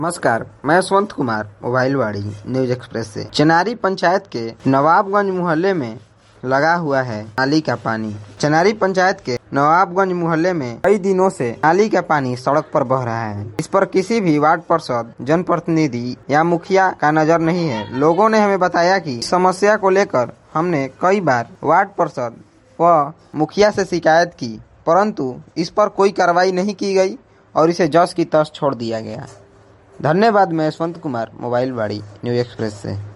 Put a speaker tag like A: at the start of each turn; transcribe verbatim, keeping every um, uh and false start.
A: नमस्कार, मैं यशवंत कुमार मोबाइलवाड़ी न्यूज एक्सप्रेस से। चनारी पंचायत के नवाबगंज मोहल्ले में लगा हुआ है नाली का पानी। चनारी पंचायत के नवाबगंज मोहल्ले में कई दिनों से नाली का पानी सड़क पर बह रहा है। इस पर किसी भी वार्ड पार्षद, जनप्रतिनिधि या मुखिया का नजर नहीं है। लोगों ने हमें बताया कि इस समस्या को लेकर हमने कई बार वार्ड पार्षद व मुखिया से शिकायत की, परंतु इस पर कोई कार्रवाई नहीं की गई और इसे जस की तस छोड़ दिया गया। धन्यवाद। मैं यशवंत कुमार मोबाइलवाड़ी न्यूज एक्सप्रेस से।